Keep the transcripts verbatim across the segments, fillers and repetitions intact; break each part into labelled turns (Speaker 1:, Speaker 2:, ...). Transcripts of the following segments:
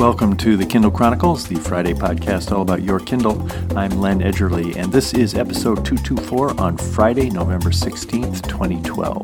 Speaker 1: Welcome to the Kindle Chronicles, the Friday podcast all about your Kindle. I'm Len Edgerly, and this is episode two twenty-four on Friday, November sixteenth, twenty twelve.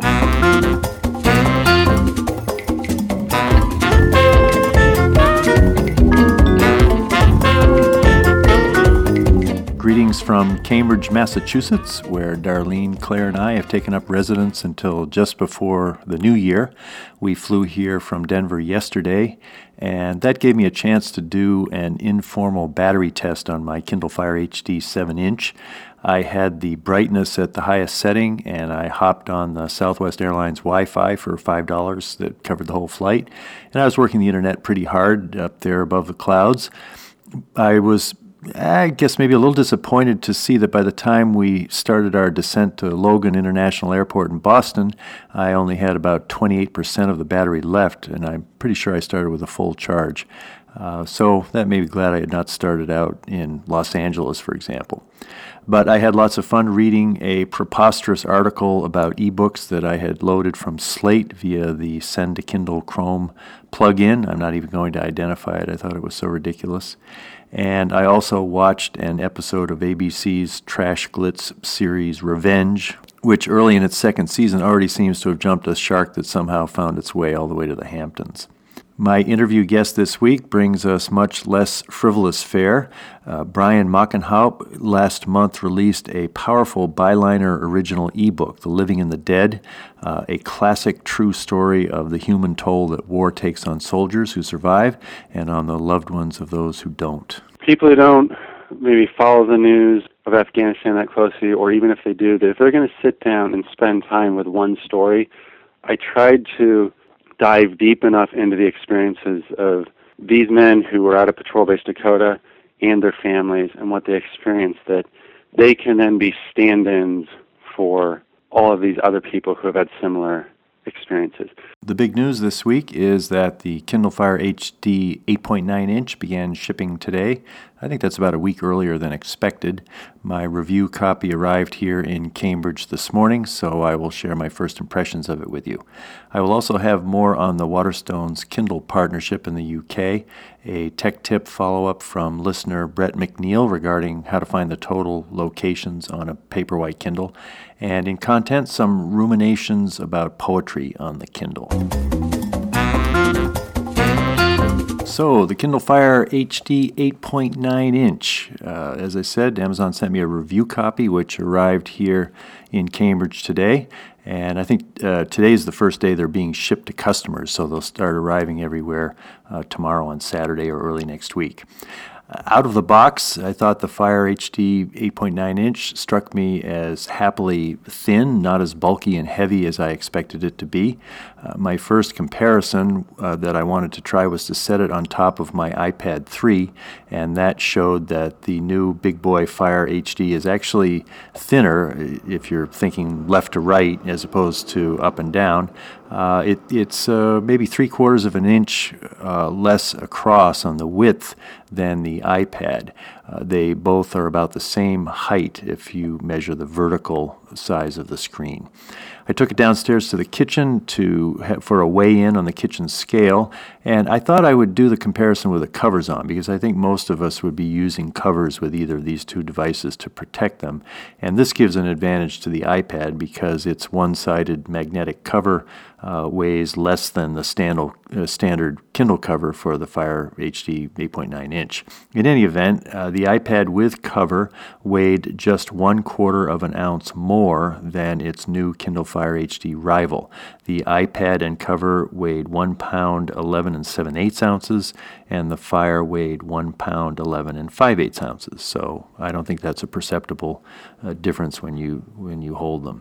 Speaker 1: Greetings from Cambridge, Massachusetts, where Darlene, Claire, and I have taken up residence until just before the new year. We flew here from Denver yesterday, and that gave me a chance to do an informal battery test on my Kindle Fire H D seven inch. I had the brightness at the highest setting, and I hopped on the Southwest Airlines Wi-Fi for five dollars that covered the whole flight. And I was working the internet pretty hard up there above the clouds. I was I guess maybe a little disappointed to see that by the time we started our descent to Logan International Airport in Boston, I only had about twenty-eight percent of the battery left, and I'm pretty sure I started with a full charge. Uh, so that made me glad I had not started out in Los Angeles, for example. But I had lots of fun reading a preposterous article about ebooks that I had loaded from Slate via the Send to Kindle Chrome plugin. I'm not even going to identify it. I thought it was so ridiculous. And I also watched an episode of A B C's Trash Glitz series Revenge, which early in its second season already seems to have jumped a shark that somehow found its way all the way to the Hamptons. My interview guest this week brings us much less frivolous fare. Uh, Brian Mockenhaupt last month released a powerful byliner original ebook, The Living and the Dead, uh, a classic true story of the human toll that war takes on soldiers who survive and on the loved ones of those who don't.
Speaker 2: People who don't maybe follow the news of Afghanistan that closely, or even if they do, that if they're going to sit down and spend time with one story, I tried to dive deep enough into the experiences of these men who were out of Patrol Base Dakota and their families and what they experienced, that they can then be stand-ins for all of these other people who have had similar experiences.
Speaker 1: The big news this week is that the Kindle Fire H D eight point nine inch began shipping today. I think that's about a week earlier than expected. My review copy arrived here in Cambridge this morning, so I will share my first impressions of it with you. I will also have more on the Waterstones Kindle partnership in the U K, a tech tip follow-up from listener Brett McNeil regarding how to find the total locations on a Paperwhite Kindle, and in content, some ruminations about poetry on the Kindle. So, the Kindle Fire H D eight point nine inch. Uh, as I said, Amazon sent me a review copy, which arrived here in Cambridge today. And I think uh, today is the first day they're being shipped to customers, so they'll start arriving everywhere uh, tomorrow on Saturday or early next week. Out of the box, I thought the Fire H D eight point nine inch struck me as happily thin, not as bulky and heavy as I expected it to be. Uh, my first comparison uh, that I wanted to try was to set it on top of my iPad three, and that showed that the new big boy Fire H D is actually thinner if you're thinking left to right as opposed to up and down. Uh, it, it's uh, maybe three quarters of an inch uh, less across on the width than the iPad. Uh, they both are about the same height if you measure the vertical size of the screen. I took it downstairs to the kitchen to ha- for a weigh-in on the kitchen scale, and I thought I would do the comparison with the covers on, because I think most of us would be using covers with either of these two devices to protect them. And this gives an advantage to the iPad because its one-sided magnetic cover uh, weighs less than the standard, uh, standard Kindle cover for the Fire H D eight point nine inch. In any event, uh, the iPad with cover weighed just one quarter of an ounce more than its new Kindle Fire H D rival. The iPad and cover weighed one pound eleven and seven eighths ounces, and the Fire weighed one pound eleven and five eighths ounces. So I don't think that's a perceptible uh, difference when you when you hold them.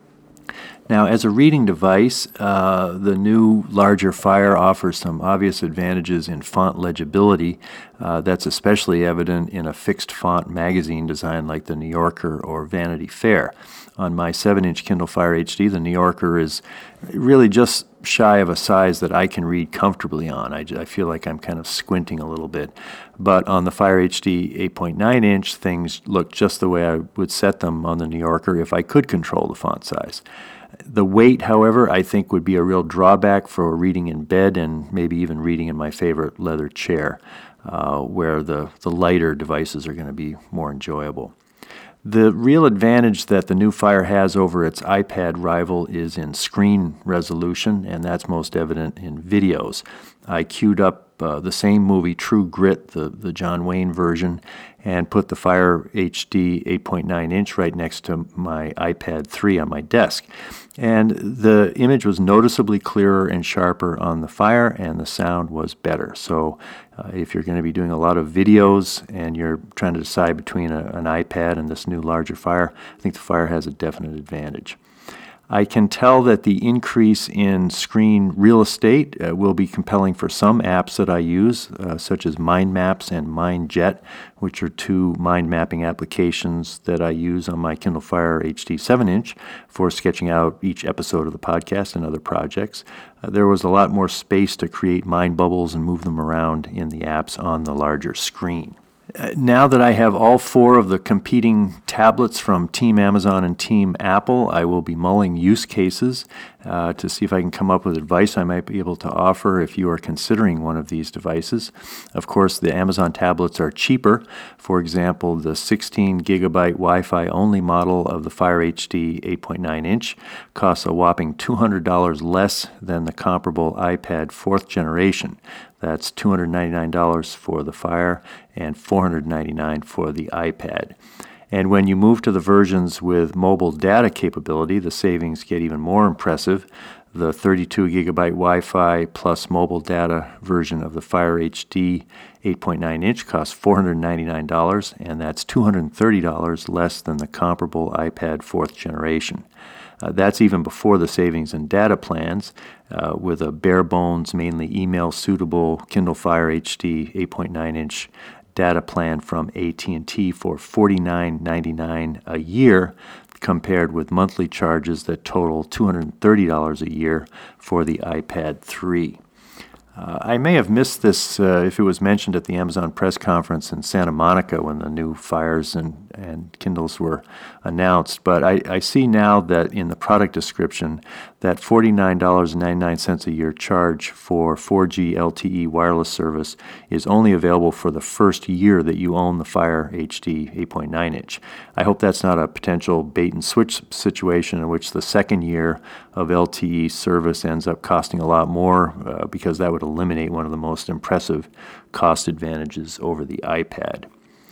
Speaker 1: Now, as a reading device, uh, the new larger Fire offers some obvious advantages in font legibility. Uh, that's especially evident in a fixed font magazine design like the New Yorker or Vanity Fair. On my seven inch Kindle Fire H D, the New Yorker is really just shy of a size that I can read comfortably on. I, I feel like I'm kind of squinting a little bit. But on the Fire H D eight point nine inch, things look just the way I would set them on the New Yorker if I could control the font size. The weight, however, I think would be a real drawback for reading in bed and maybe even reading in my favorite leather chair, uh, where the, the lighter devices are going to be more enjoyable. The real advantage that the new Fire has over its iPad rival is in screen resolution, and that's most evident in videos. I queued up uh, the same movie, True Grit, the, the John Wayne version, and put the Fire H D eight point nine inch right next to my iPad three on my desk. And the image was noticeably clearer and sharper on the Fire, and the sound was better. So uh, if you're going to be doing a lot of videos and you're trying to decide between a, an iPad and this new larger Fire, I think the Fire has a definite advantage. I can tell that the increase in screen real estate uh, will be compelling for some apps that I use, uh, such as Mind Maps and MindJet, which are two mind mapping applications that I use on my Kindle Fire H D seven inch for sketching out each episode of the podcast and other projects. Uh, there was a lot more space to create mind bubbles and move them around in the apps on the larger screen. Uh, now that I have all four of the competing tablets from Team Amazon and Team Apple, I will be mulling use cases uh, to see if I can come up with advice I might be able to offer if you are considering one of these devices. Of course, the Amazon tablets are cheaper. For example, the sixteen gigabyte Wi-Fi only model of the Fire H D eight point nine inch costs a whopping two hundred dollars less than the comparable iPad fourth generation. That's two hundred ninety-nine dollars for the Fire and four hundred ninety-nine dollars for the iPad. And when you move to the versions with mobile data capability, the savings get even more impressive. The thirty-two gigabyte Wi-Fi plus mobile data version of the Fire H D eight point nine inch costs four hundred ninety-nine dollars, and that's two hundred thirty dollars less than the comparable iPad fourth generation. Uh, that's even before the savings in data plans, uh, with a bare bones, mainly email suitable Kindle Fire H D eight point nine inch data plan from A T and T for forty-nine ninety-nine a year, compared with monthly charges that total two hundred thirty dollars a year for the iPad three. Uh, I may have missed this uh, if it was mentioned at the Amazon press conference in Santa Monica when the new Fires and, and Kindles were announced, but I, I see now that in the product description that forty-nine ninety-nine a year charge for four G L T E wireless service is only available for the first year that you own the Fire H D eight point nine inch. I hope that's not a potential bait and switch situation in which the second year of L T E service ends up costing a lot more, uh, because that would eliminate one of the most impressive cost advantages over the iPad.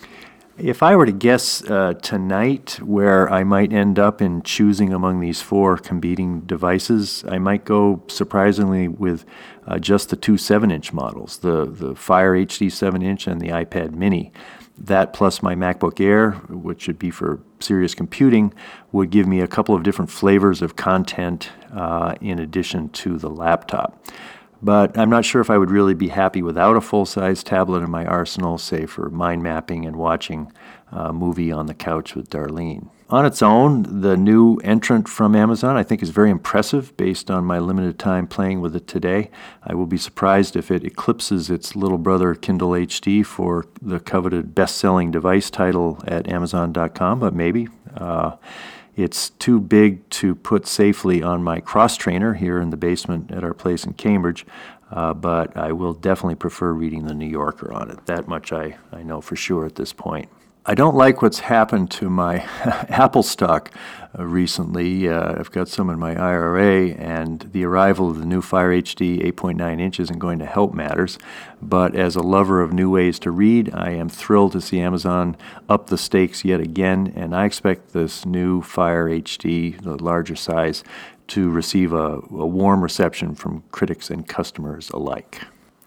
Speaker 1: If I were to guess uh, tonight where I might end up in choosing among these four competing devices, I might go surprisingly with uh, just the two seven inch models, the, the Fire H D seven inch and the iPad mini. That plus my MacBook Air, which should be for serious computing, would give me a couple of different flavors of content uh, in addition to the laptop. But I'm not sure if I would really be happy without a full-size tablet in my arsenal, say for mind mapping and watching a movie on the couch with Darlene. On its own, the new entrant from Amazon I think is very impressive based on my limited time playing with it today. I will be surprised if it eclipses its little brother Kindle H D for the coveted best-selling device title at Amazon dot com, but maybe. Uh, It's too big to put safely on my cross trainer here in the basement at our place in Cambridge, uh, but I will definitely prefer reading the New Yorker on it. That much I, I know for sure at this point. I don't like what's happened to my Apple stock uh, recently. Uh, I've got some in my I R A, and the arrival of the new Fire H D eight point nine inch isn't going to help matters. But as a lover of new ways to read, I am thrilled to see Amazon up the stakes yet again, and I expect this new Fire H D, the larger size, to receive a, a warm reception from critics and customers alike.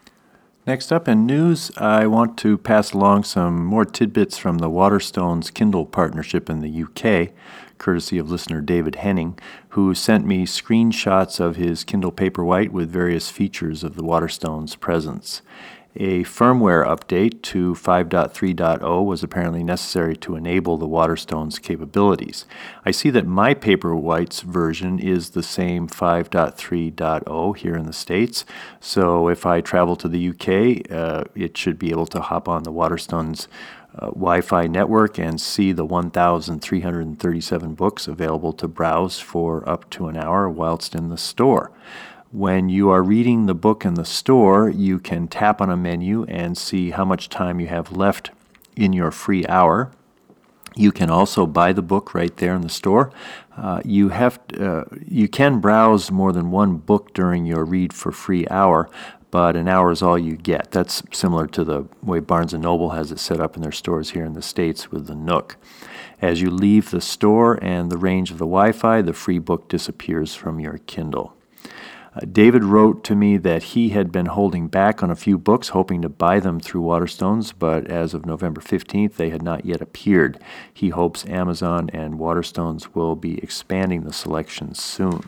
Speaker 1: Next up in news, I want to pass along some more tidbits from the Waterstones Kindle partnership in the U K, courtesy of listener David Henning, who sent me screenshots of his Kindle Paperwhite with various features of the Waterstones presence. A firmware update to five point three point zero was apparently necessary to enable the Waterstone's capabilities. I see that my Paperwhite's version is the same five point three point zero here in the States, so if I travel to the U K, uh, it should be able to hop on the Waterstone's uh, Wi-Fi network and see the one thousand three hundred thirty-seven books available to browse for up to an hour whilst in the store. When you are reading the book in the store, you can tap on a menu and see how much time you have left in your free hour. You can also buy the book right there in the store. Uh, you have uh, you can browse more than one book during your read for free hour, but an hour is all you get. That's similar to the way Barnes and Noble has it set up in their stores here in the States with the Nook. As you leave the store and the range of the Wi-Fi, the free book disappears from your Kindle. Uh, David wrote to me that he had been holding back on a few books, hoping to buy them through Waterstones, but as of November fifteenth, they had not yet appeared. He hopes Amazon and Waterstones will be expanding the selection soon.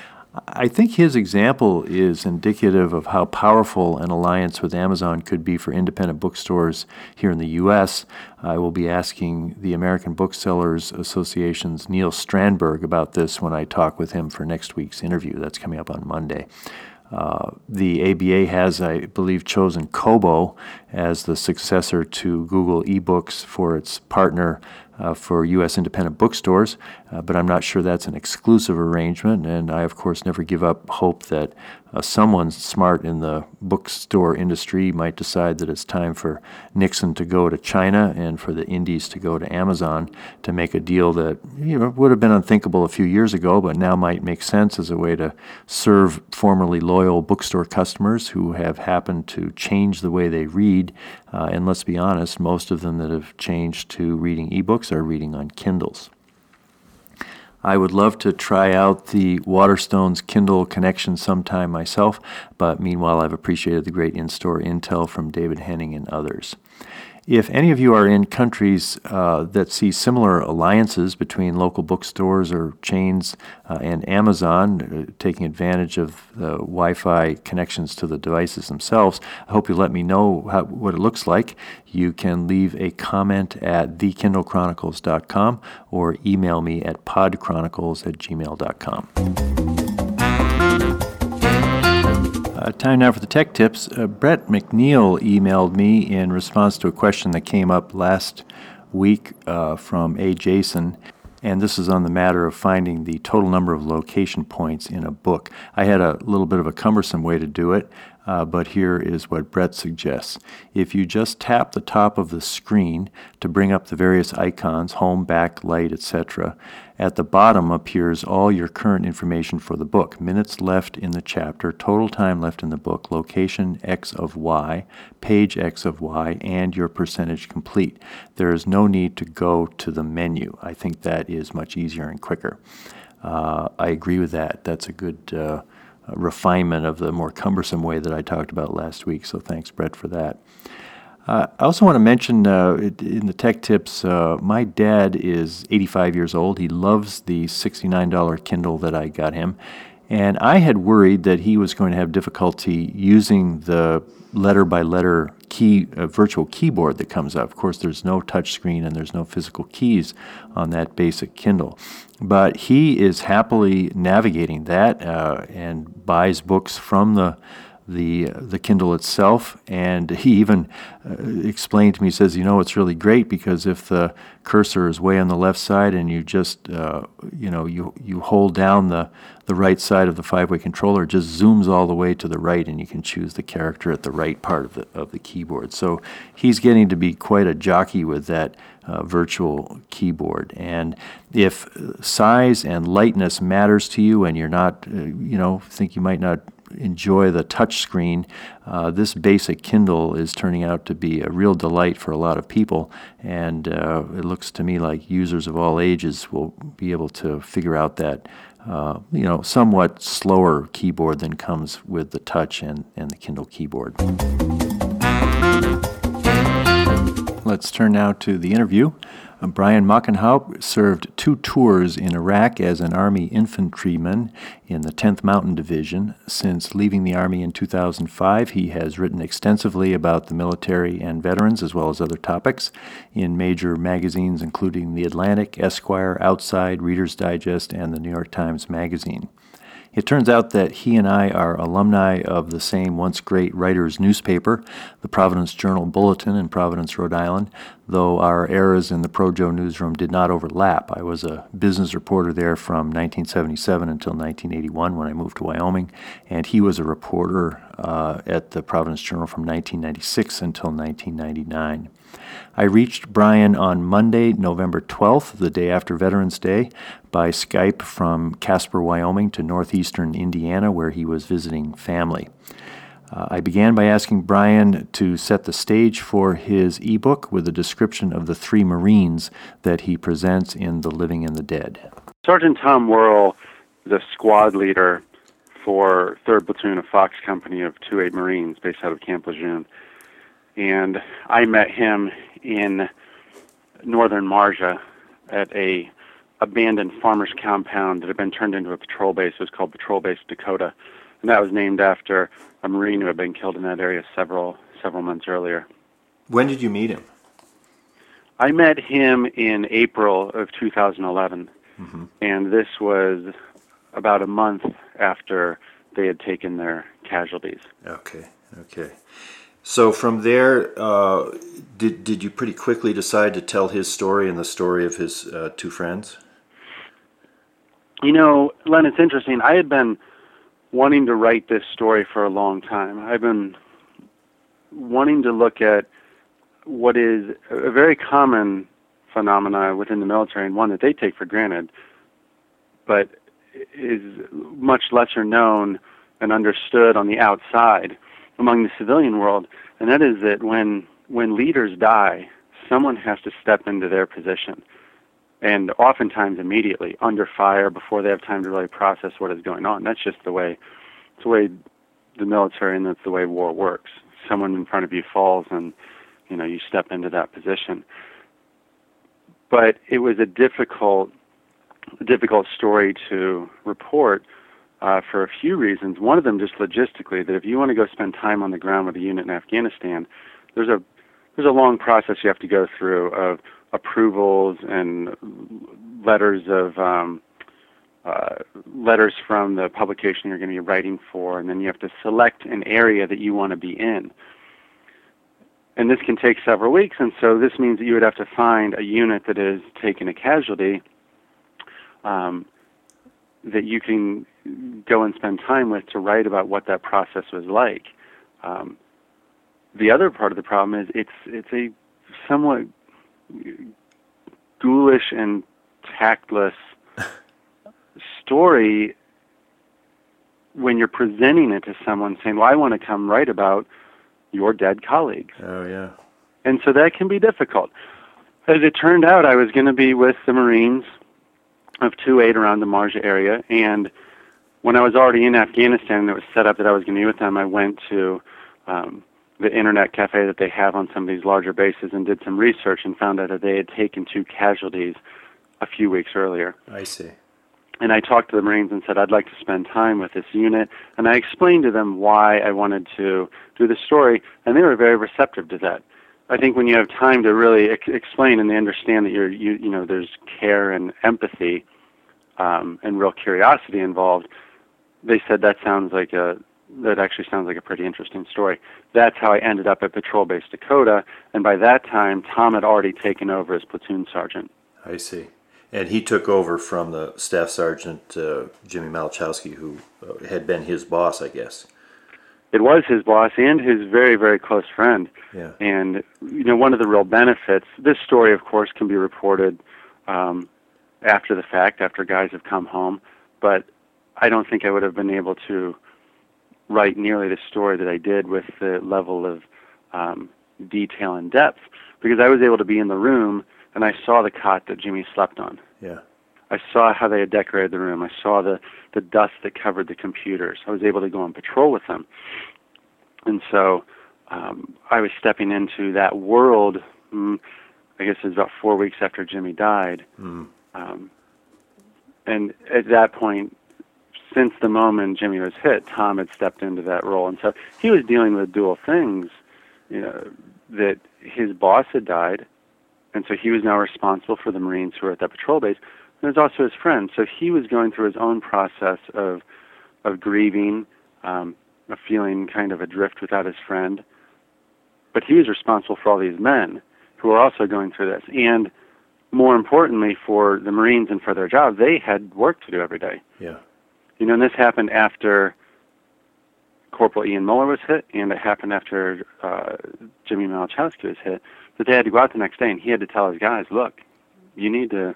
Speaker 1: I think his example is indicative of how powerful an alliance with Amazon could be for independent bookstores here in the U S. I will be asking the American Booksellers Association's Neil Strandberg about this when I talk with him for next week's interview. That's coming up on Monday. Uh, the A B A has, I believe, chosen Kobo as the successor to Google eBooks for its partner uh, for U S independent bookstores, uh, but I'm not sure that's an exclusive arrangement, and I, of course, never give up hope that uh, someone smart in the bookstore industry might decide that it's time for Nixon to go to China and for the indies to go to Amazon to make a deal that, you know, would have been unthinkable a few years ago, but now might make sense as a way to serve formerly loyal bookstore customers who have happened to change the way they read. Uh, and let's be honest, most of them that have changed to reading ebooks are reading on Kindles. I would love to try out the Waterstone's Kindle connection sometime myself, but meanwhile I've appreciated the great in-store intel from David Henning and others. If any of you are in countries uh, that see similar alliances between local bookstores or chains uh, and Amazon, uh, taking advantage of the Wi-Fi connections to the devices themselves, I hope you'll let me know how, what it looks like. You can leave a comment at the kindle chronicles dot com or email me at podchronicles at gmail dot com. Uh, time now for the tech tips. Uh, Brett McNeil emailed me in response to a question that came up last week uh, from A. Jason, and this is on the matter of finding the total number of location points in a book. I had a little bit of a cumbersome way to do it, uh, but here is what Brett suggests. If you just tap the top of the screen to bring up the various icons, home, back, light, et cetera, at the bottom appears all your current information for the book: minutes left in the chapter, total time left in the book, location X of Y, page X of Y, and your percentage complete. There is no need to go to the menu. I think that is much easier and quicker. Uh, I agree with that. That's a good uh, refinement of the more cumbersome way that I talked about last week, so thanks, Brett, for that. Uh, I also want to mention uh, in the tech tips, uh, my dad is eighty-five years old. He loves the sixty-nine dollars Kindle that I got him, and I had worried that he was going to have difficulty using the letter-by-letter key uh, virtual keyboard that comes up. Of course, there's no touch screen and there's no physical keys on that basic Kindle. But he is happily navigating that uh, and buys books from the the the Kindle itself, and he even uh, explained to me, he says, you know, it's really great because if the cursor is way on the left side and you just, uh, you know, you you hold down the, the right side of the five-way controller, it just zooms all the way to the right and you can choose the character at the right part of the of the keyboard. So he's getting to be quite a jockey with that uh, virtual keyboard. And if size and lightness matters to you and you're not, uh, you know, think you might not enjoy the touch screen, uh, this basic Kindle is turning out to be a real delight for a lot of people, and uh, it looks to me like users of all ages will be able to figure out that uh, you know, somewhat slower keyboard than comes with the touch and, and the Kindle keyboard. Let's turn now to the interview. Brian Mockenhaupt served two tours in Iraq as an Army infantryman in the tenth Mountain Division. Since leaving the Army in two thousand five, he has written extensively about the military and veterans, as well as other topics, in major magazines including The Atlantic, Esquire, Outside, Reader's Digest, and the New York Times Magazine. It turns out that he and I are alumni of the same once great writers' newspaper, the Providence Journal-Bulletin in Providence, Rhode Island, though our eras in the Projo newsroom did not overlap. I was a business reporter there from nineteen seventy-seven until nineteen eighty-one when I moved to Wyoming, and he was a reporter uh, at the Providence Journal from nineteen ninety-six until nineteen ninety-nine. I reached Brian on Monday, November twelfth, the day after Veterans Day, by Skype from Casper, Wyoming to northeastern Indiana, where he was visiting family. Uh, I began by asking Brian to set the stage for his ebook with a description of the three Marines that he presents in The Living and the Dead.
Speaker 2: Sergeant Tom Worrell is a squad leader for third Platoon of Fox Company of two eight Marines based out of Camp Lejeune. And I met him in northern Marja at a abandoned farmer's compound that had been turned into a patrol base. It was called Patrol Base Dakota, and that was named after a Marine who had been killed in that area several several months earlier.
Speaker 1: When did you meet him?
Speaker 2: I met him in April of two thousand eleven, mm-hmm. and this was about a month after they had taken their casualties.
Speaker 1: Okay, okay. So from there, uh, did did you pretty quickly decide to tell his story and the story of his uh, two friends?
Speaker 2: You know, Len, it's interesting. I had been wanting to write this story for a long time. I've been wanting to look at what is a very common phenomena within the military, and one that they take for granted, but is much lesser known and understood on the outside among the civilian world, and that is that when when leaders die, someone has to step into their position, and oftentimes immediately, under fire, before they have time to really process what is going on. That's just the way, it's the way the military, and that's the way war works. Someone in front of you falls, and you know you step into that position. But it was a difficult, difficult story to report. Uh, for a few reasons. One of them just logistically, that if you want to go spend time on the ground with a unit in Afghanistan, there's a there's a long process you have to go through of approvals and letters of um, uh, letters from the publication you're going to be writing for, and then you have to select an area that you want to be in. And this can take several weeks, and so this means that you would have to find a unit that has taken a casualty um, that you can go and spend time with to write about what that process was like. Um, the other part of the problem is it's it's a somewhat ghoulish and tactless story when you're presenting it to someone saying, well, I want to come write about your dead colleagues.
Speaker 1: Oh, yeah.
Speaker 2: And so that can be difficult. As it turned out, I was going to be with the Marines of two eight around the Marja area, and when I was already in Afghanistan and it was set up that I was going to be with them, I went to um, the internet cafe that they have on some of these larger bases and did some research and found out that they had taken two casualties a few weeks earlier.
Speaker 1: I see.
Speaker 2: And I talked to the Marines and said, I'd like to spend time with this unit, and I explained to them why I wanted to do the story, and they were very receptive to that. I think when you have time to really ex- explain and they understand that you're, you, you know, there's care and empathy um, and real curiosity involved, they said that sounds like a that actually sounds like a pretty interesting story. That's how I ended up at Patrol Base Dakota, and by that time, Tom had already taken over as platoon sergeant.
Speaker 1: I see. And he took over from the staff sergeant, uh, Jimmy Malachowski, who uh, had been his boss, I guess.
Speaker 2: It was his boss and his very, very close friend.
Speaker 1: Yeah. And,
Speaker 2: you know, one of the real benefits, this story, of course, can be reported um, after the fact, after guys have come home, but I don't think I would have been able to write nearly the story that I did with the level of um, detail and depth, because I was able to be in the room and I saw the cot that Jimmy slept on.
Speaker 1: Yeah.
Speaker 2: I saw how they had decorated the room. I saw the, the dust that covered the computers. I was able to go on patrol with them. And so um, I was stepping into that world. Mm, I guess it was about four weeks after Jimmy died.
Speaker 1: Mm.
Speaker 2: Um, and at that point, since the moment Jimmy was hit, Tom had stepped into that role. And so he was dealing with dual things, you know, that his boss had died, and so he was now responsible for the Marines who were at that patrol base. And there's also his friend. So he was going through his own process of of grieving, um, of feeling kind of adrift without his friend. But he was responsible for all these men who were also going through this. And more importantly, for the Marines and for their job, they had work to do every day.
Speaker 1: Yeah.
Speaker 2: You know, and this happened after Corporal Ian Muller was hit, and it happened after uh, Jimmy Malachowski was hit, that they had to go out the next day, and he had to tell his guys, look, you need to,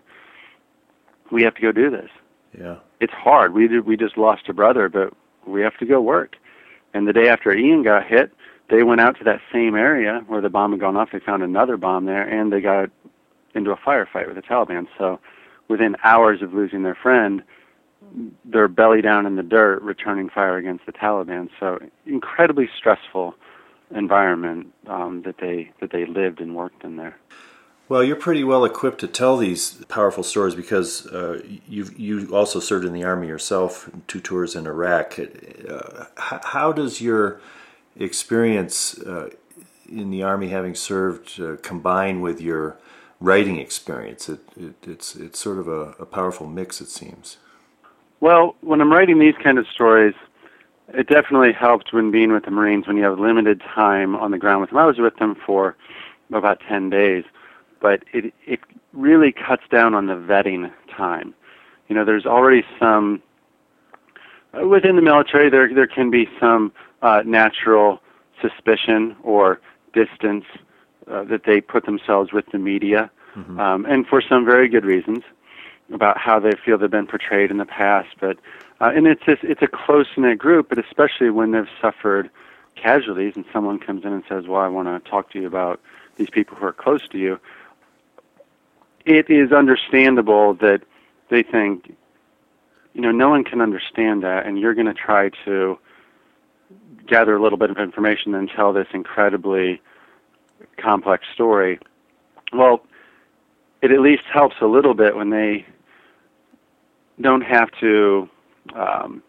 Speaker 2: we have to go do this.
Speaker 1: Yeah.
Speaker 2: It's hard. We did, we just lost a brother, but we have to go work. And the day after Ian got hit, they went out to that same area where the bomb had gone off. They found another bomb there, and they got into a firefight with the Taliban. So within hours of losing their friend, they're belly down in the dirt returning fire against the Taliban. So incredibly stressful environment um, that they that they lived and worked in there.
Speaker 1: Well, you're pretty well equipped to tell these powerful stories because uh, you you also served in the Army yourself, two tours in Iraq. Uh, how does your experience uh, in the Army, having served, uh, combine with your writing experience? It, it, it's it's sort of a, a powerful mix, it seems.
Speaker 2: Well, when I'm writing these kind of stories, it definitely helped when being with the Marines when you have limited time on the ground with them. I was with them for about ten days, but it it really cuts down on the vetting time. You know, there's already some, uh, within the military, there there can be some uh, natural suspicion or distance uh, that they put themselves with the media, mm-hmm. um, and for some very good reasons, about how they feel they've been portrayed in the past. But uh, and it's just, it's a close-knit group, but especially when they've suffered casualties and someone comes in and says, well, I want to talk to you about these people who are close to you, it is understandable that they think, you know, no one can understand that, and you're going to try to gather a little bit of information and tell this incredibly complex story. Well, it at least helps a little bit when they don't have to um,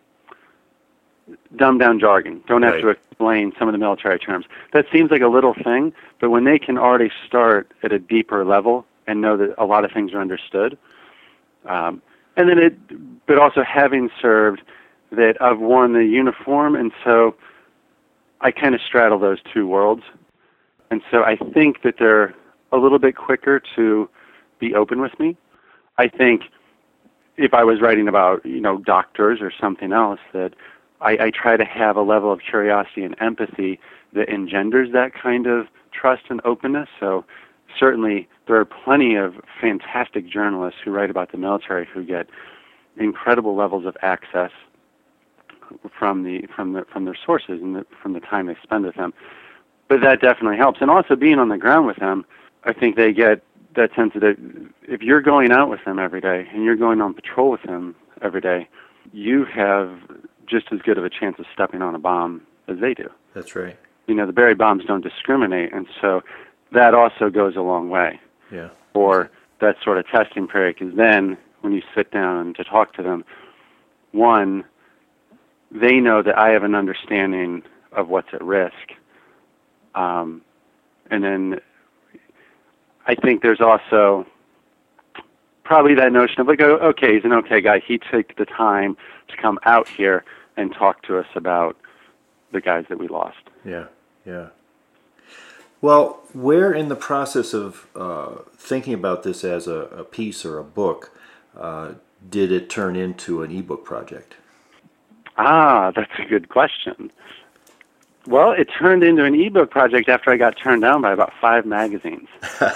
Speaker 2: dumb down jargon, don't have
Speaker 1: right.
Speaker 2: to explain some of the military terms. That seems like a little thing, but when they can already start at a deeper level and know that a lot of things are understood, um, and then it, but also having served, that I've worn the uniform, and so I kind of straddle those two worlds, and so I think that they're a little bit quicker to be open with me. I think if I was writing about, you know, doctors or something else, that I, I try to have a level of curiosity and empathy that engenders that kind of trust and openness. So certainly there are plenty of fantastic journalists who write about the military who get incredible levels of access from the from the from their sources and the, from the time they spend with them. But that definitely helps. And also being on the ground with them, I think they get that sense that if you're going out with them every day and you're going on patrol with them every day, you have just as good of a chance of stepping on a bomb as they do.
Speaker 1: That's right.
Speaker 2: You know, the Berry bombs don't discriminate, and so that also goes a long way.
Speaker 1: Yeah.
Speaker 2: For that sort of testing period, because then when you sit down to talk to them, one, they know that I have an understanding of what's at risk, um, and then I think there's also probably that notion of like, oh, okay, he's an okay guy. He took the time to come out here and talk to us about the guys that we lost.
Speaker 1: Yeah, yeah. Well, where in the process of uh, thinking about this as a, a piece or a book uh, did it turn into an ebook project?
Speaker 2: Ah, that's a good question. Well, it turned into an ebook project after I got turned down by about five magazines.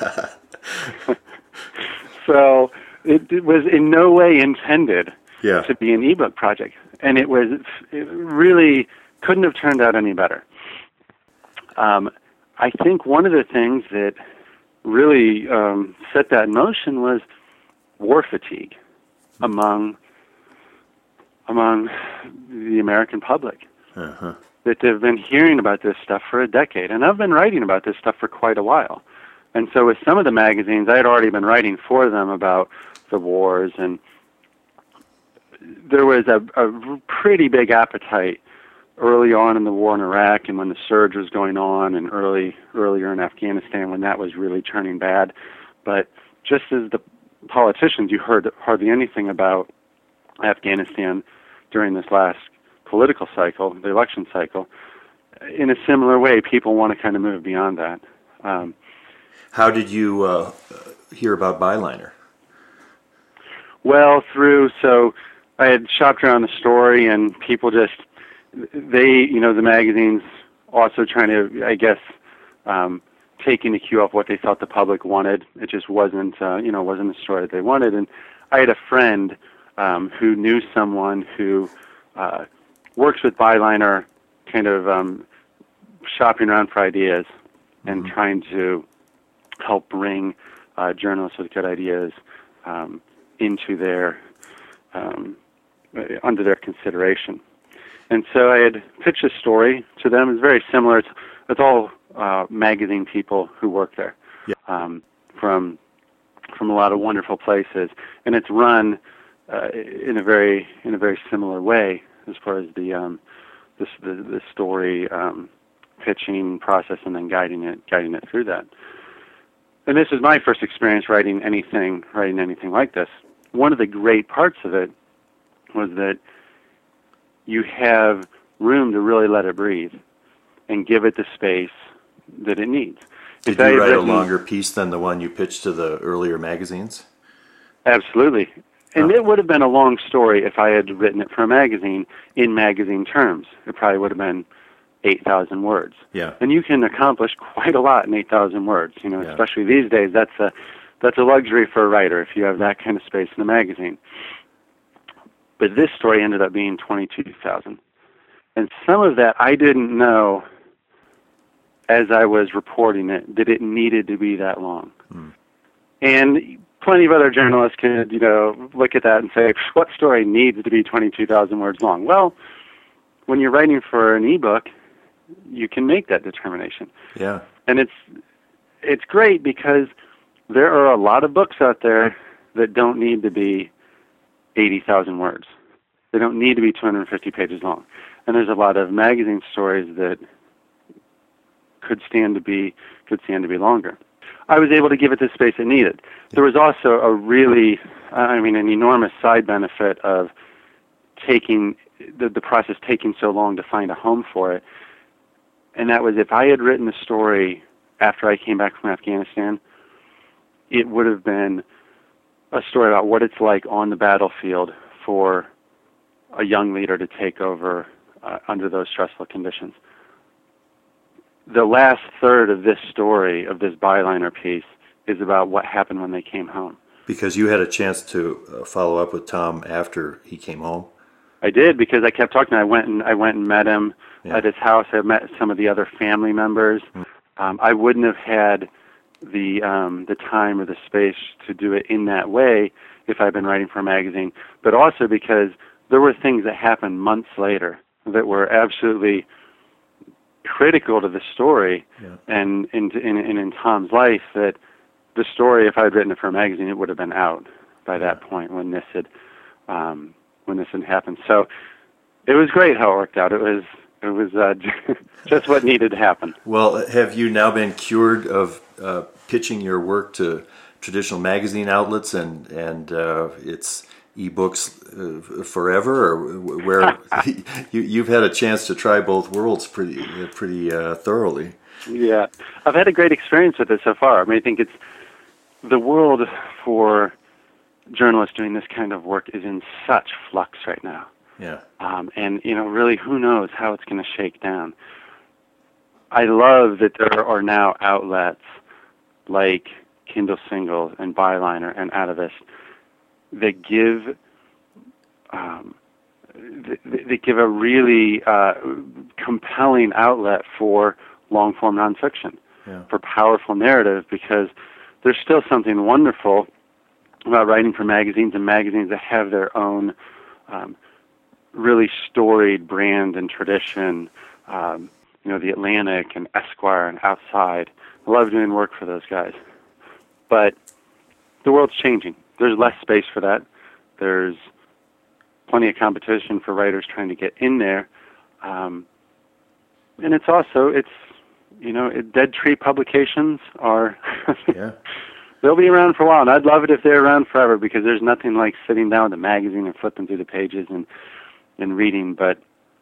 Speaker 2: So it, it was in no way intended
Speaker 1: yeah.
Speaker 2: to be an ebook project, and it was it really couldn't have turned out any better. Um, I think one of the things that really um, set that in motion was war fatigue among among the American public.
Speaker 1: Uh-huh.
Speaker 2: That they've been hearing about this stuff for a decade, and I've been writing about this stuff for quite a while. And so with some of the magazines, I had already been writing for them about the wars, and there was a, a pretty big appetite early on in the war in Iraq and when the surge was going on, and early earlier in Afghanistan when that was really turning bad. But just as the politicians, you heard hardly anything about Afghanistan during this last political cycle, the election cycle. In a similar way, people want to kind of move beyond that. Um,
Speaker 1: How did you uh, hear about Byliner?
Speaker 2: Well, through, so I had shopped around the story, and people just, they, you know, the magazines also trying to, I guess, um, taking the cue off what they thought the public wanted. It just wasn't, uh, you know, wasn't the story that they wanted. And I had a friend um, who knew someone who uh, works with Byliner, kind of um, shopping around for ideas and mm-hmm. trying to help bring uh, journalists with good ideas um, into their, um, under their consideration. And so I had pitched a story to them. It's very similar. It's, it's all uh, magazine people who work there,
Speaker 1: yeah.
Speaker 2: um, from from a lot of wonderful places, and it's run uh, in a very in a very similar way as far as the um, the, the, the story um, pitching process and then guiding it guiding it through that. And this is my first experience writing anything writing anything like this. One of the great parts of it was that you have room to really let it breathe and give it the space that it needs.
Speaker 1: Did you write a longer piece than the one you pitched to the earlier magazines?
Speaker 2: Absolutely. And oh. It would have been a long story if I had written it for a magazine in magazine terms. It probably would have been eight thousand words.
Speaker 1: Yeah.
Speaker 2: And you can accomplish quite a lot in eight thousand words, you know,
Speaker 1: yeah.
Speaker 2: especially these days. That's a that's a luxury for a writer if you have that kind of space in a magazine. But this story ended up being twenty-two thousand. And some of that I didn't know as I was reporting it, that it needed to be that long. Mm. And plenty of other journalists could, you know, look at that and say, what story needs to be twenty-two thousand words long? Well, when you're writing for an ebook, you can make that determination.
Speaker 1: Yeah.
Speaker 2: And it's it's great because there are a lot of books out there that don't need to be eighty thousand words. They don't need to be two hundred fifty pages long. And there's a lot of magazine stories that could stand to be could stand to be longer. I was able to give it the space it needed. There was also a really, I mean, an enormous side benefit of taking the, the process taking so long to find a home for it. And that was if I had written the story after I came back from Afghanistan, it would have been a story about what it's like on the battlefield for a young leader to take over uh, under those stressful conditions. The last third of this story, of this Byliner piece, is about what happened when they came home.
Speaker 1: Because you had a chance to uh, follow up with Tom after he came home?
Speaker 2: I did, because I kept talking. I went and I went and met him yeah. at his house. I met some of the other family members. Mm. Um, I wouldn't have had the um, the time or the space to do it in that way if I'd been writing for a magazine, but also because there were things that happened months later that were absolutely critical to the story
Speaker 1: yeah.
Speaker 2: and in, in, in, in Tom's life, that the story, if I had written it for a magazine, it would have been out by that
Speaker 1: yeah.
Speaker 2: point when this had um, when this had happened. So it was great how it worked out. It was it was uh, just what needed to happen.
Speaker 1: Well, have you now been cured of uh, pitching your work to traditional magazine outlets and and uh, it's ebooks uh, forever, or where you, you've had a chance to try both worlds pretty pretty uh, thoroughly?
Speaker 2: Yeah, I've had a great experience with it so far. I mean, I think it's the world for journalists doing this kind of work is in such flux right now.
Speaker 1: Yeah,
Speaker 2: um, and you know, really, who knows how it's going to shake down. I love that there are now outlets like Kindle Singles and Byliner and Atavist that give um, that, that give a really uh, compelling outlet for long-form nonfiction,
Speaker 1: yeah.
Speaker 2: for powerful narrative, because there's still something wonderful about writing for magazines and magazines that have their own um, really storied brand and tradition, um, you know, the Atlantic and Esquire and Outside. I love doing work for those guys. But the world's changing. There's less space for that. There's plenty of competition for writers trying to get in there. Um, and it's also, it's, you know, it, Dead Tree Publications are,
Speaker 1: yeah.
Speaker 2: They'll be around for a while. And I'd love it if they're around forever, because there's nothing like sitting down with a magazine and flipping through the pages and, and reading. But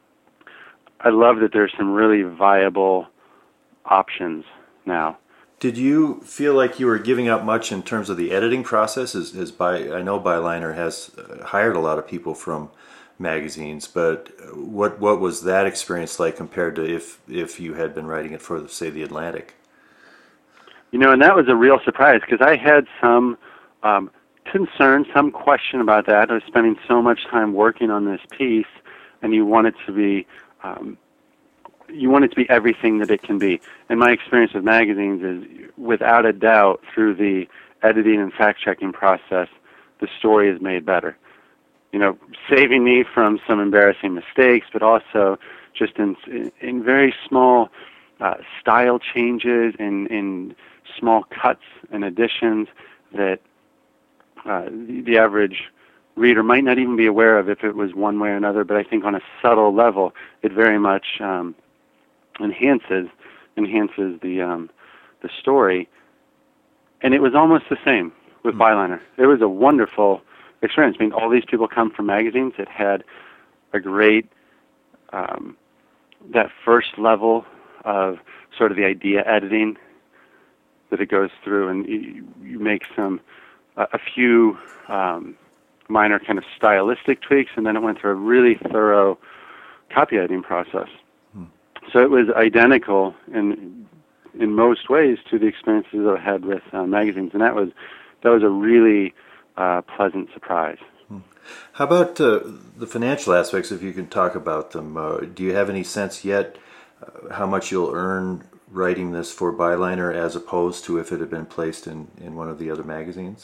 Speaker 2: I love that there's some really viable options now.
Speaker 1: Did you feel like you were giving up much in terms of the editing process? As, as by, I know Byliner has hired a lot of people from magazines, but what what was that experience like compared to if if you had been writing it for, say, the Atlantic?
Speaker 2: You know, and that was a real surprise, because I had some um, concern, some question about that. I was spending so much time working on this piece, and you want it to be um, you want it to be everything that it can be. And my experience with magazines is, without a doubt, through the editing and fact-checking process, the story is made better. You know, saving me from some embarrassing mistakes, but also just in in very small uh, style changes, in in small cuts and additions that uh, the, the average reader might not even be aware of if it was one way or another. But I think on a subtle level, it very much um, enhances enhances the um, the story. And it was almost the same with mm-hmm. Byliner. It was a wonderful experience. I mean, all these people come from magazines that had a great, um, that first level of sort of the idea editing that it goes through, and you, you make some, uh, a few um, minor kind of stylistic tweaks, and then it went through a really thorough copy editing process. Hmm. So it was identical in in most ways to the experiences I had with uh, magazines, and that was that was a really uh, pleasant surprise.
Speaker 1: Hmm. How about uh, the financial aspects, if you can talk about them? Uh, do you have any sense yet uh, how much you'll earn writing this for Byliner as opposed to if it had been placed in, in one of the other magazines?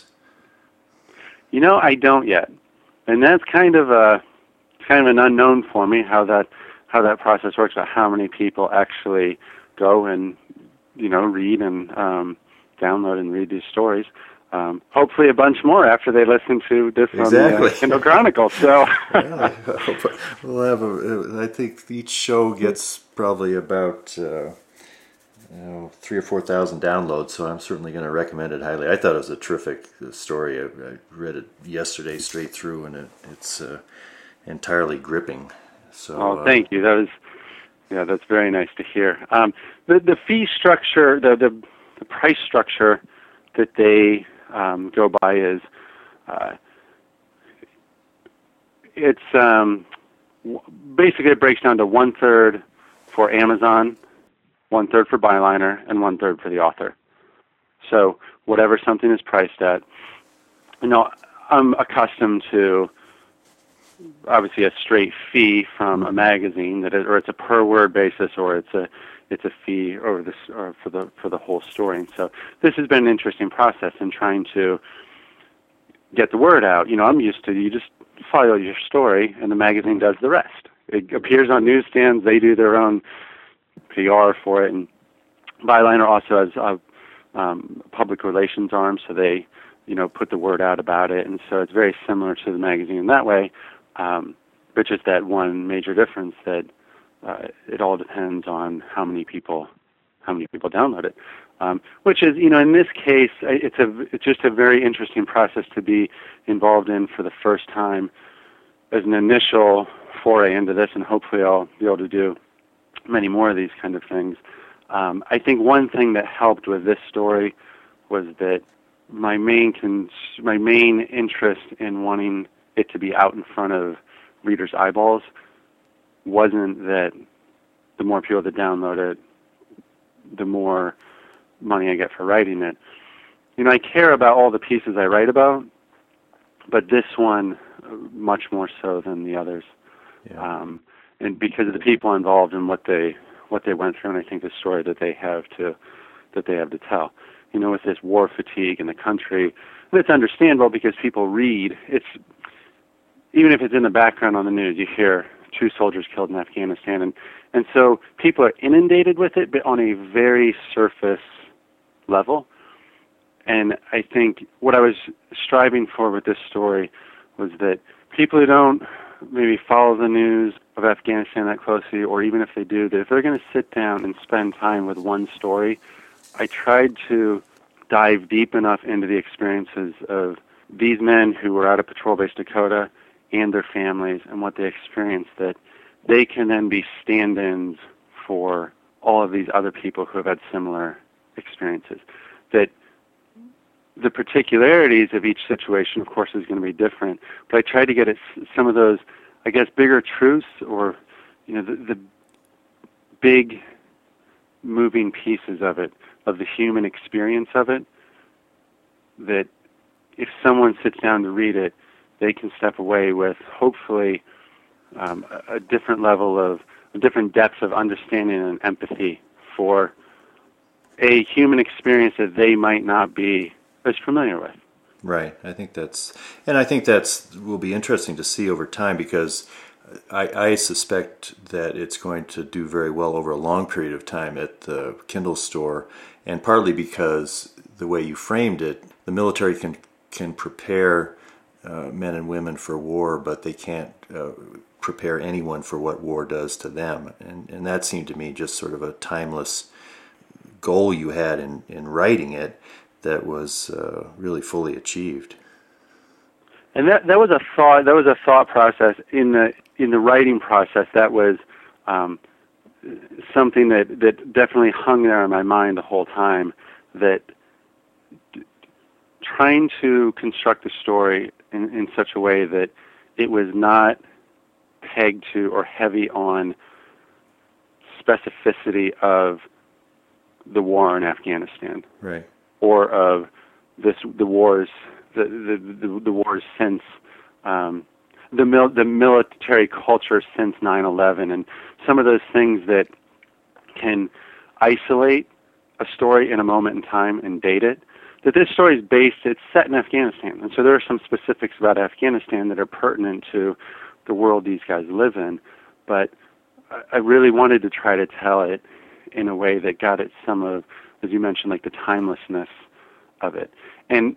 Speaker 2: You know, I don't yet. And that's kind of a kind of an unknown for me, how that how that process works, about how many people actually go and, you know, read and um, download and read these stories. Um, hopefully a bunch more after they listen to this
Speaker 1: exactly.
Speaker 2: on the uh, Kindle Chronicle. So
Speaker 1: yeah, I we'll have a, I think each show gets probably about uh, you know, three or four thousand downloads, so I'm certainly going to recommend it highly. I thought it was a terrific story. I, I read it yesterday straight through, and it, it's uh, entirely gripping. So,
Speaker 2: oh, thank uh, you. That was, yeah, that's very nice to hear. Um, the the fee structure, the the, the price structure that they um, go by is, uh, it's um, basically it breaks down to one third for Amazon, one third for Byliner, and one third for the author. So whatever something is priced at, you know, I'm accustomed to obviously a straight fee from a magazine that, it, or it's a per word basis, or it's a it's a fee over this or for the for the whole story. And so this has been an interesting process in trying to get the word out. You know, I'm used to you just follow your story, and the magazine does the rest. It appears on newsstands. They do their own P R for it, and Byliner also has a um, public relations arm, so they, you know, put the word out about it, and so it's very similar to the magazine in that way, um, but just that one major difference that uh, it all depends on how many people, how many people download it, um, which is, you know, in this case, it's a it's just a very interesting process to be involved in for the first time as an initial foray into this, and hopefully I'll be able to do many more of these kind of things. Um, I think one thing that helped with this story was that my main cons- my main interest in wanting it to be out in front of readers' eyeballs wasn't that the more people that download it, the more money I get for writing it. You know, I care about all the pieces I write about, but this one uh, much more so than the others. Yeah. Um, and because of the people involved and what they what they went through, and I think the story that they have to that they have to tell. You know, with this war fatigue in the country, and it's understandable because people read. It's even if it's in the background on the news, you hear two soldiers killed in Afghanistan. And, and so people are inundated with it, but on a very surface level. And I think what I was striving for with this story was that people who don't maybe follow the news of Afghanistan that closely, or even if they do, that if they're going to sit down and spend time with one story, I tried to dive deep enough into the experiences of these men who were out of Patrol Base Dakota and their families and what they experienced, that they can then be stand-ins for all of these other people who have had similar experiences. That the particularities of each situation, of course, is going to be different, but I tried to get at some of those, I guess, bigger truths, or, you know, the, the big moving pieces of it, of the human experience of it, that if someone sits down to read it, they can step away with, hopefully, um, a, a different level of, a different depth of understanding and empathy for a human experience that they might not be as familiar with.
Speaker 1: Right. I think that's, and I think that's will be interesting to see over time, because I, I suspect that it's going to do very well over a long period of time at the Kindle store, and partly because the way you framed it, the military can can prepare uh, men and women for war, but they can't uh, prepare anyone for what war does to them, and and that seemed to me just sort of a timeless goal you had in in writing it that was uh, really fully achieved.
Speaker 2: And that that was a thought. That was a thought process in the in the writing process. That was um, something that, that definitely hung there in my mind the whole time. That d- trying to construct a story in, in such a way that it was not pegged to or heavy on specificity of the war in Afghanistan,
Speaker 1: right,
Speaker 2: or of this the wars. The, the the the wars since um, the mil- the military culture since nine eleven, and some of those things that can isolate a story in a moment in time and date it. That this story is based, it's set in Afghanistan, and so there are some specifics about Afghanistan that are pertinent to the world these guys live in. But I really wanted to try to tell it in a way that got at some of, as you mentioned, like the timelessness of it. And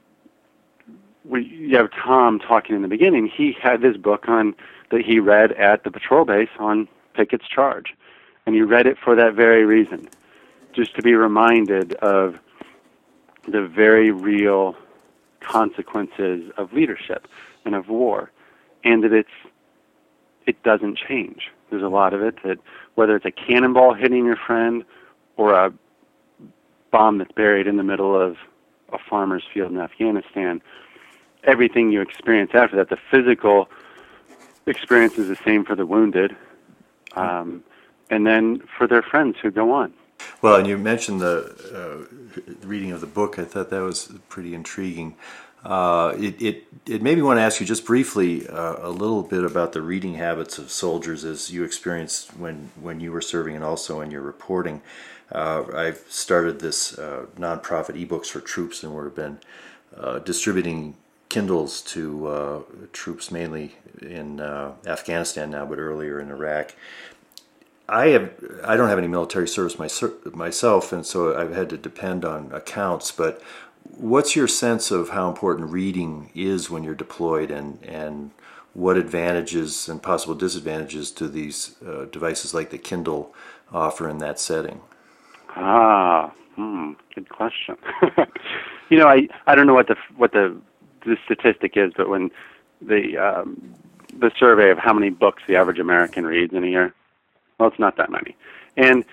Speaker 2: we, you have Tom talking in the beginning. He had this book on that he read at the patrol base on Pickett's Charge, and he read it for that very reason, just to be reminded of the very real consequences of leadership and of war, and that it's it doesn't change. There's a lot of it that, whether it's a cannonball hitting your friend or a bomb that's buried in the middle of a farmer's field in Afghanistan, everything you experience after that, the physical experience is the same for the wounded, um, and then for their friends who go on.
Speaker 1: Well, and you mentioned the uh, reading of the book. I thought that was pretty intriguing. Uh, it, it it made me want to ask you just briefly uh, a little bit about the reading habits of soldiers as you experienced when, when you were serving, and also in your reporting. Uh, I've started this uh, nonprofit eBooks for Troops, and we've been uh, distributing Kindles to uh, troops mainly in uh, Afghanistan now, but earlier in Iraq. I have I don't have any military service my, myself, and so I've had to depend on accounts. But what's your sense of how important reading is when you're deployed, and and what advantages and possible disadvantages do these uh, devices like the Kindle offer in that setting?
Speaker 2: Ah, hmm, good question. you know, I, I don't know what the what the the statistic is, but when the um, the survey of how many books the average American reads in a year, well, it's not that many. And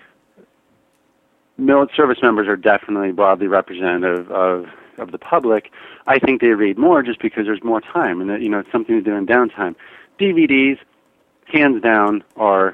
Speaker 2: military service members are definitely broadly representative of, of the public. I think they read more just because there's more time, and that, you know, it's something to do in downtime. D V Ds, hands down, are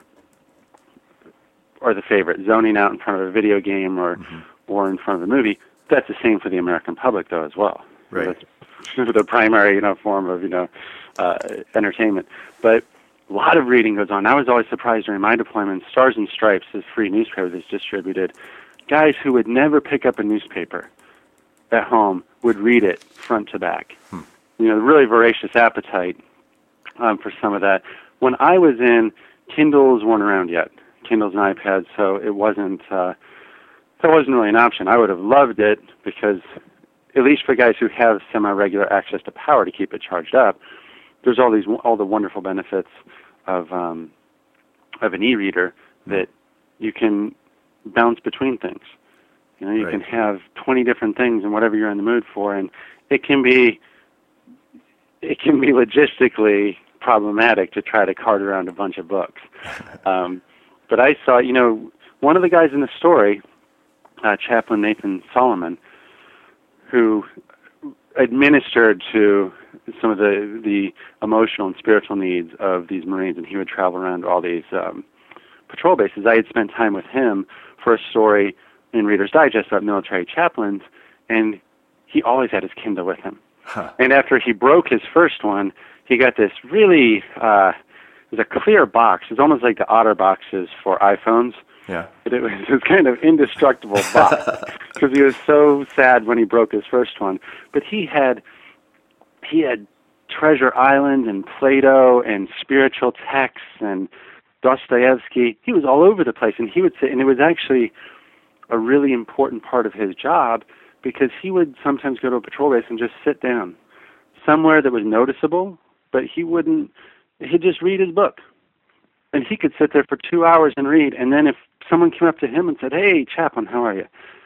Speaker 2: are the favorite. Zoning out in front of a video game or mm-hmm. or in front of a movie. That's the same for the American public, though, as well.
Speaker 1: Right.
Speaker 2: That's the primary, you know, form of, you know, uh, entertainment. But a lot of reading goes on. I was always surprised during my deployment. Stars and Stripes, this free newspaper that's distributed, guys who would never pick up a newspaper at home would read it front to back. Hmm. You know, really voracious appetite um, for some of that. when I was in, Kindles weren't around yet. Kindles and iPads, so it wasn't uh, that wasn't really an option. I would have loved it because, at least for guys who have semi-regular access to power to keep it charged up, there's all these all the wonderful benefits of um, of an e-reader that you can bounce between things. You know, you
Speaker 1: right.
Speaker 2: can have twenty different things and whatever you're in the mood for, and it can be it can be logistically problematic to try to cart around a bunch of books. Um, but I saw, you know, one of the guys in the story, uh, Chaplain Nathan Solomon, who administered to some of the, the emotional and spiritual needs of these Marines, and he would travel around all these um, patrol bases. I had spent time with him for a story in Reader's Digest about military chaplains, and he always had his Kindle with him. Huh. And after he broke his first one, he got this really, uh, it was a clear box. It was almost like the Otter boxes for iPhones.
Speaker 1: Yeah.
Speaker 2: But it was this kind of indestructible box because he was so sad when he broke his first one. But he had, he had Treasure Island and Plato and spiritual texts and Dostoevsky. He was all over the place, and he would sit, and it was actually a really important part of his job because he would sometimes go to a patrol base and just sit down somewhere that was noticeable, but he wouldn't, he'd just read his book. And he could sit there for two hours and read, and then if someone came up to him and said, "Hey, Chaplain, how are you?"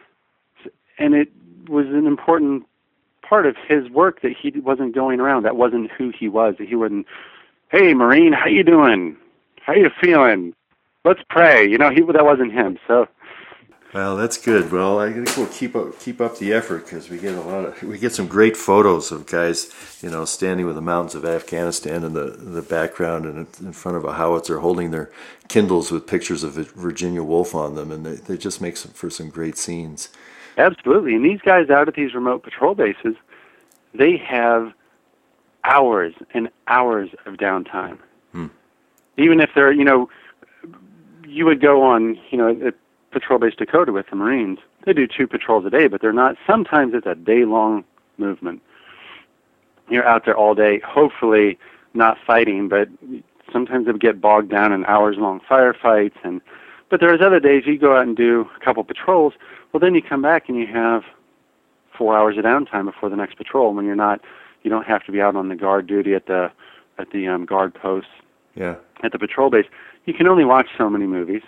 Speaker 2: And it was an important part of his work that he wasn't going around. That wasn't who he was. That he wouldn't, "Hey, Marine, how you doing? How you feeling? Let's pray." You know, he that wasn't him. So.
Speaker 1: Well, that's good. Well, I think we'll keep up keep up the effort because we get a lot of we get some great photos of guys, you know, standing with the mountains of Afghanistan in the in the background and in front of a howitzer, holding their Kindles with pictures of Virginia Woolf on them, and they, they just make some, for some great scenes.
Speaker 2: Absolutely, and these guys out at these remote patrol bases, they have hours and hours of downtime. Hmm. Even if they're, you know, you would go on, you know. It, Patrol Base Dakota with the Marines. They do two patrols a day, but they're not, sometimes it's a day-long movement. You're out there all day, hopefully not fighting, but sometimes they get bogged down in hours-long firefights. And But there's other days you go out and do a couple patrols, well, then you come back and you have four hours of downtime before the next patrol when you're not, you don't have to be out on the guard duty at the, at the um, guard posts.
Speaker 1: Yeah.
Speaker 2: At the patrol base. You can only watch so many movies.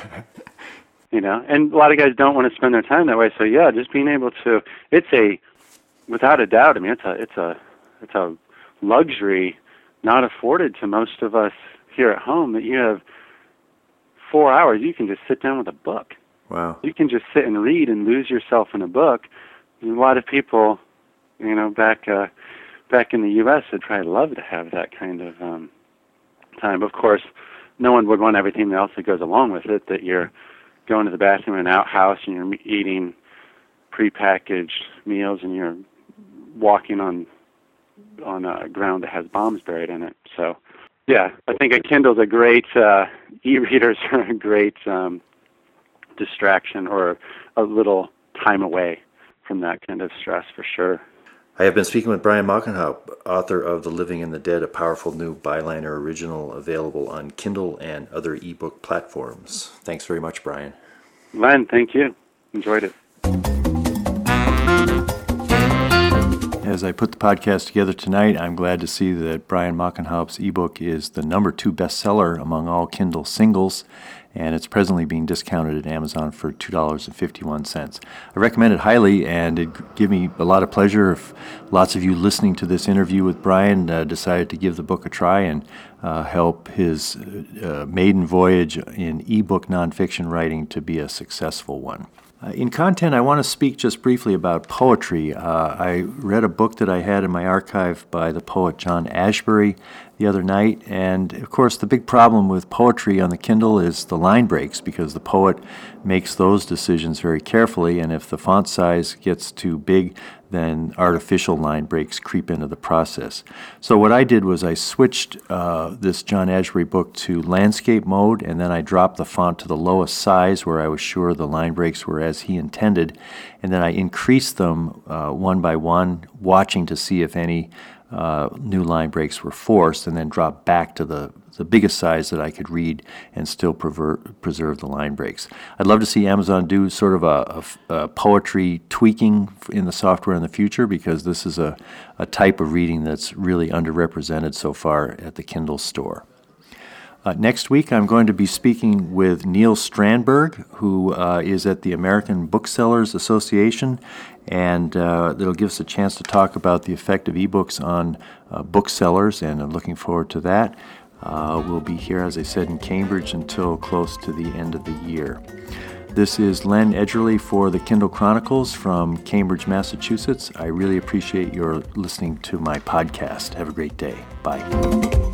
Speaker 2: You know, and a lot of guys don't want to spend their time that way. So yeah, just being able to, it's a, without a doubt, I mean, it's a, it's a, it's a luxury not afforded to most of us here at home that you have four hours. You can just sit down with a book.
Speaker 1: Wow.
Speaker 2: You can just sit and read and lose yourself in a book. And a lot of people, you know, back, uh, back in the U S would probably love to have that kind of um, time. Of course, no one would want everything else that goes along with it, that you're going to the bathroom in an outhouse and you're eating prepackaged meals and you're walking on on a ground that has bombs buried in it. So, yeah, I think a Kindle's a great, uh, e-readers are a great um, distraction or a little time away from that kind of stress for sure.
Speaker 1: I have been speaking with Brian Mockenhaupt, author of The Living and the Dead, a powerful new Byliner original available on Kindle and other ebook platforms. Thanks very much, Brian.
Speaker 2: Len, thank you. Enjoyed it.
Speaker 1: As I put the podcast together tonight, I'm glad to see that Brian Mockenhaupt's ebook is the number two bestseller among all Kindle singles, and it's presently being discounted at Amazon for two dollars and fifty-one cents. I recommend it highly, and it'd give me a lot of pleasure if lots of you listening to this interview with Brian uh, decided to give the book a try and uh, help his uh, maiden voyage in ebook nonfiction writing to be a successful one. Uh, in content, I want to speak just briefly about poetry. Uh, I read a book that I had in my archive by the poet John Ashbery the other night, and of course the big problem with poetry on the Kindle is the line breaks, because the poet makes those decisions very carefully, and if the font size gets too big, then artificial line breaks creep into the process. So what I did was I switched uh, this John Ashbery book to landscape mode, and then I dropped the font to the lowest size where I was sure the line breaks were as he intended, and then I increased them uh, one by one, watching to see if any uh, new line breaks were forced and then dropped back to the, the biggest size that I could read and still prever- preserve the line breaks. I'd love to see Amazon do sort of a, a, a poetry tweaking in the software in the future, because this is a, a type of reading that's really underrepresented so far at the Kindle store. Uh, next week, I'm going to be speaking with Neil Strandberg, who uh, is at the American Booksellers Association, and uh, that'll give us a chance to talk about the effect of ebooks on uh, booksellers, and I'm looking forward to that. Uh, we'll be here, as I said, in Cambridge until close to the end of the year. This is Len Edgerly for the Kindle Chronicles from Cambridge, Massachusetts. I really appreciate your listening to my podcast. Have a great day. Bye.